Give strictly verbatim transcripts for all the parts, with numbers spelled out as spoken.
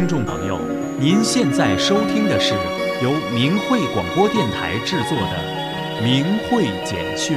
众朋友，您现在收听的是由明慧广播电台制作的明慧简讯。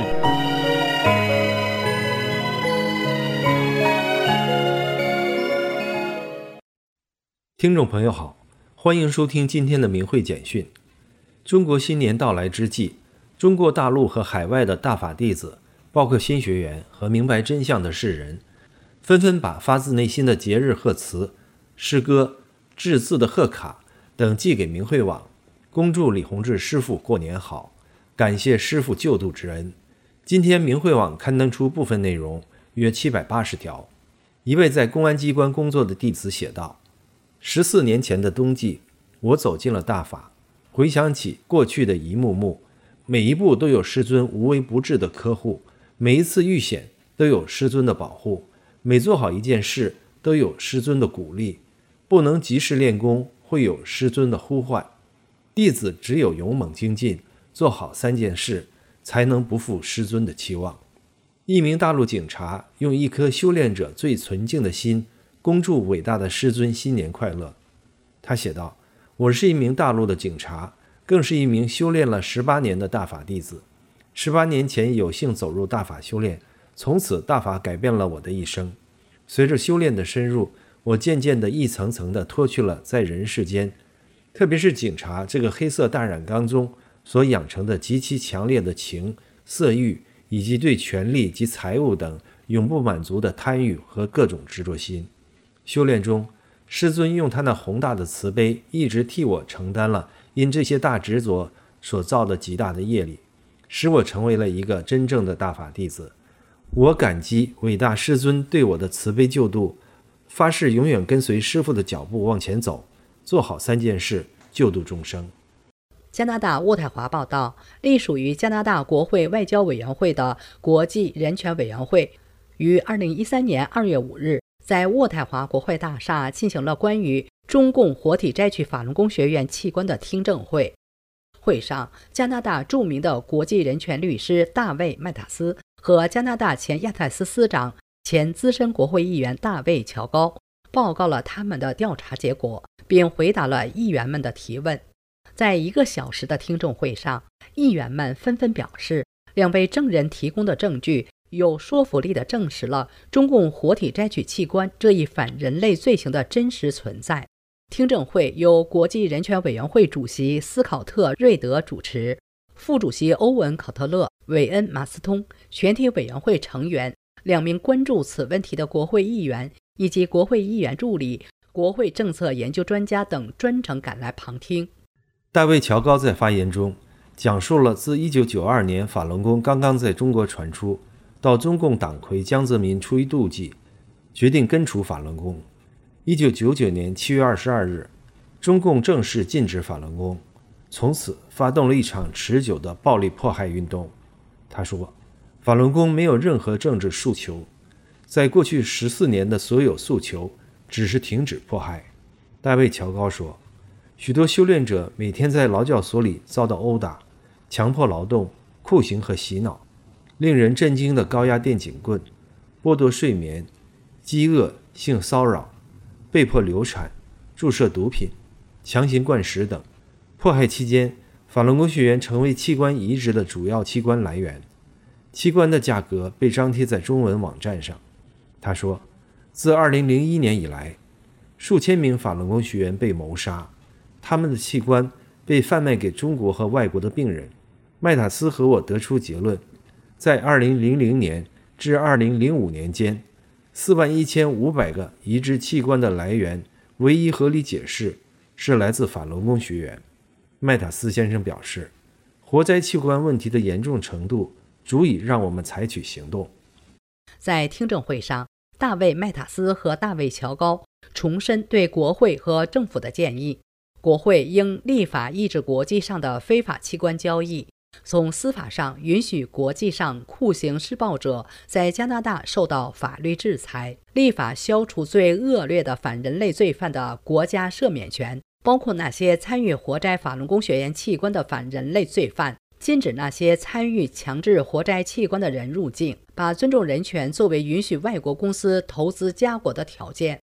听众朋友好，欢迎收听今天的明慧简讯。中国新年到来之际，中国大陆和海外的大法弟子，包括新学员和明白真相的世人，纷纷把发自内心的节日贺词、诗歌、制字的贺卡等寄给明慧网，恭祝李洪志师父过年好，感谢师父救度之恩。今天明慧网刊登出部分内容，约七百八十条。一位在公安机关工作的弟子写道：十四年前的冬季，我走进了大法，回想起过去的一幕幕，每一步都有师尊无微不至的呵护，每一次遇险都有师尊的保护，每做好一件事都有师尊的鼓励，不能及时练功会有师尊的呼唤。弟子只有勇猛精进，做好三件事，才能不负师尊的期望。一名大陆警察用一颗修炼者最纯净的心恭祝伟大的师尊新年快乐。他写道：我是一名大陆的警察，更是一名修炼了十八年的大法弟子。十八年前有幸走入大法修炼，从此大法改变了我的一生。随着修炼的深入，我渐渐地一层层地脱去了在人世间，特别是警察这个黑色大染缸中所养成的极其强烈的情、色欲，以及对权力及财物等永不满足的贪欲和各种执着心。修炼中，师尊用他那宏大的慈悲一直替我承担了因这些大执着所造的极大的业力，使我成为了一个真正的大法弟子。我感激伟大师尊对我的慈悲救度，发誓永远跟随师父的脚步往前走，做好三件事，救度众生。 加拿大渥太华报道，隶属于加拿大国会外交委员会的国际人权委员会于二零一三年二月五日在渥太华国会大厦进行了关于中共活体摘取法轮功学院器官的听证会。会上，加拿大著名的国际人权律师大卫·麦塔斯和加拿大前亚太司司长、前资深国会议员大卫·乔高报告了他们的调查结果，并回答了议员们的提问。在一个小时的听证会上，议员们纷纷表示，两位证人提供的证据有说服力地证实了中共活体摘取器官这一反人类罪行的真实存在。听证会由国际人权委员会主席斯考特·瑞德主持，副主席欧文·考特勒、韦恩·马斯通、全体委员会成员、两名关注此问题的国会议员以及国会议员助理、国会政策研究专家等专程赶来旁听。 大卫·乔高在发言中讲述了自一九九二年法轮功刚刚在中国传出，到中共党魁江泽民出于妒忌，决定根除法轮功。一九九九年七月二十二日，中共正式禁止法轮功，从此发动了一场持久的暴力迫害运动。他说，法轮功没有任何政治诉求，在过去十四年的所有诉求只是停止迫害。大卫·乔高说，许多修炼者每天在劳教所里遭到殴打、强迫劳动、酷刑和洗脑，令人震惊的高压电警棍、剥夺睡眠、饥饿、性骚扰、被迫流产、注射毒品、强行灌食等。迫害期间，法轮功学员成为器官移植的主要器官来源，器官的价格被张贴在中文网站上。他说，自二零零一年以来，数千名法轮功学员被谋杀，他们的器官被贩卖给中国和外国的病人。麦塔斯和我得出结论，在二零零零年至二零零五年间，四万一千五百个移植器官的来源，唯一合理解释是来自法轮功学员。麦塔斯先生表示，活摘器官问题的严重程度足以让我们采取行动。 在听证会上，大卫·麦塔斯和大卫·乔高重申对国会和政府的建议，国会应立法抑制国际上的非法器官交易，从司法上允许国际上酷刑施暴者在加拿大受到法律制裁，立法消除最恶劣的反人类罪犯的国家赦免权，包括那些参与活摘法轮功学员器官的反人类罪犯，禁止那些参与强制活摘器官的人入境，把尊重人权作为允许外国公司投资加国的条件。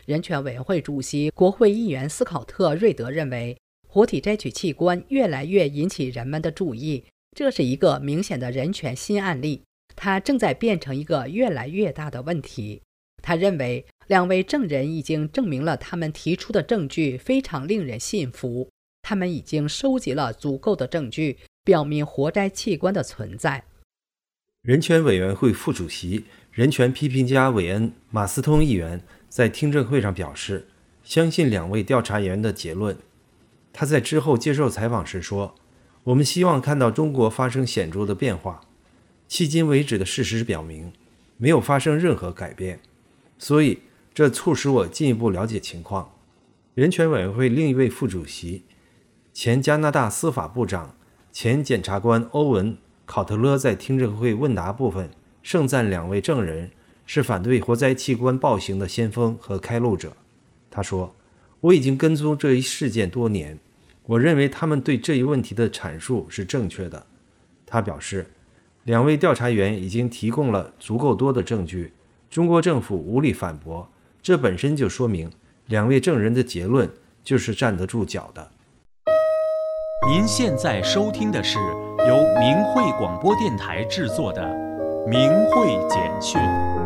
人权委员会主席、国会议员斯考特·瑞德认为，活体摘取器官越来越引起人们的注意，这是一个明显的人权新案例，它正在变成一个越来越大的问题。他认为，两位证人已经证明了他们提出的证据非常令人信服，他们已经收集了足够的证据，表明活摘器官的存在。 人权委员会副主席、人权批评家韦恩·马斯通议员在听证会上表示，相信两位调查员的结论。他在之后接受采访时说，我们希望看到中国发生显著的变化。迄今为止的事实表明，没有发生任何改变，所以这促使我进一步了解情况。人权委员会另一位副主席、前加拿大司法部长、前检察官欧文·考特勒在听证会问答部分盛赞两位证人是反对活摘器官暴行的先锋和开路者。他说，我已经跟踪这一事件多年，我认为他们对这一问题的阐述是正确的。他表示，两位调查员已经提供了足够多的证据，中国政府无力反驳，这本身就说明两位证人的结论就是站得住脚的。 您现在收听的是由明慧广播电台制作的《明慧简讯》。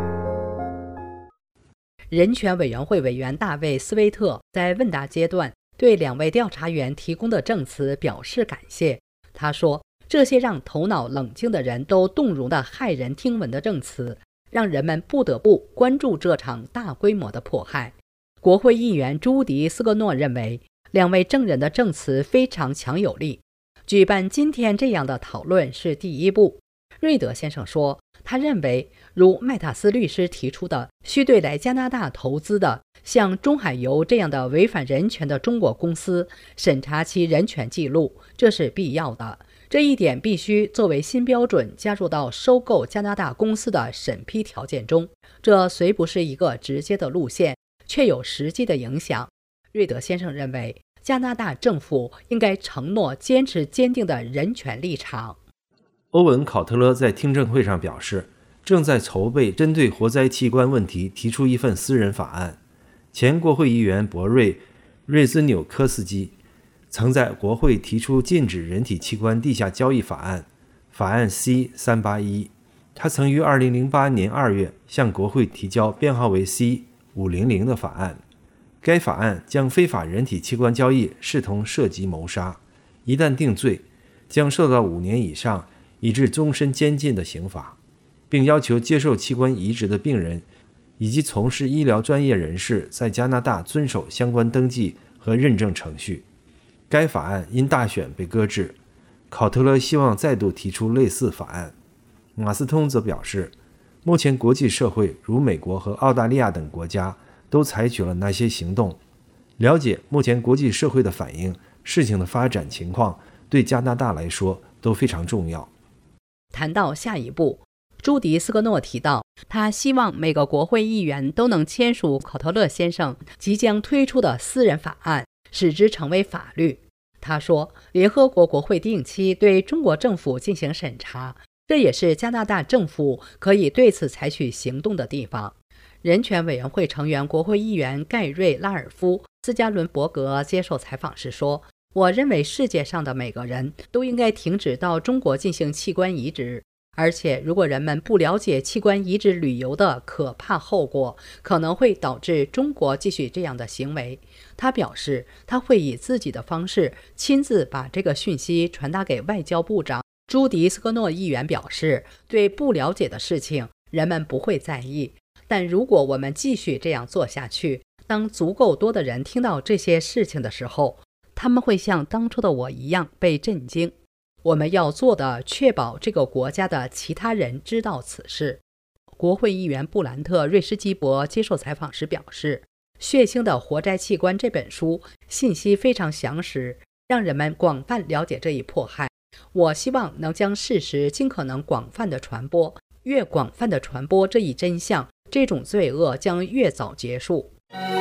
人权委员会委员大卫·斯威特在问答阶段对两位调查员提供的证词表示感谢。他说，这些让头脑冷静的人都动容的骇人听闻的证词，让人们不得不关注这场大规模的迫害。国会议员朱迪·斯科诺认为，两位证人的证词非常强有力。举办今天这样的讨论是第一步。瑞德先生说，他认为如麦塔斯律师提出的，需对来加拿大投资的像中海油这样的违反人权的中国公司审查其人权记录，这是必要的。这一点必须作为新标准加入到收购加拿大公司的审批条件中。这虽不是一个直接的路线，却有实际的影响。瑞德先生认为，加拿大政府应该承诺坚持坚定的人权立场。 欧文·考特勒在听证会上表示，正在筹备针对活摘器官问题提出一份私人法案。前国会议员博瑞·瑞兹纽科斯基曾在国会提出禁止人体器官地下交易法案，法案 C 三八一。他曾于二零零八年二月向国会提交编号为 C 五零零的法案。该法案将非法人体器官交易视同涉及谋杀，一旦定罪，将受到五年以上以致终身监禁的刑罚，并要求接受器官移植的病人以及从事医疗专业人士在加拿大遵守相关登记和认证程序。该法案因大选被搁置，考特勒希望再度提出类似法案。马斯通则表示，目前国际社会如美国和澳大利亚等国家都采取了那些行动。了解目前国际社会的反应、事情的发展情况，对加拿大来说都非常重要。 谈到下一步，朱迪斯科诺提到，他希望每个国会议员都能签署考特勒先生即将推出的私人法案，使之成为法律。他说，联合国国会定期对中国政府进行审查，这也是加拿大政府可以对此采取行动的地方。人权委员会成员国会议员盖瑞·拉尔夫·斯加伦伯格接受采访时说，我认为世界上的每个人都应该停止到中国进行器官移植，而且如果人们不了解器官移植旅游的可怕后果，可能会导致中国继续这样的行为。他表示，他会以自己的方式亲自把这个讯息传达给外交部长。朱迪斯科诺议员表示，对不了解的事情，人们不会在意，但如果我们继续这样做下去，当足够多的人听到这些事情的时候，他们会像当初的我一样被震惊。我们要做的，确保这个国家的其他人知道此事。国会议员布兰特·瑞斯基伯接受采访时表示，《血腥的活摘器官》这本书信息非常详实，让人们广泛了解这一迫害。我希望能将事实尽可能广泛的传播，越广泛的传播这一真相，这种罪恶将越早结束。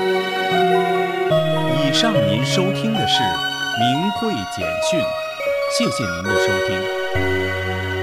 以上您收听的是明慧简讯，谢谢您的收听。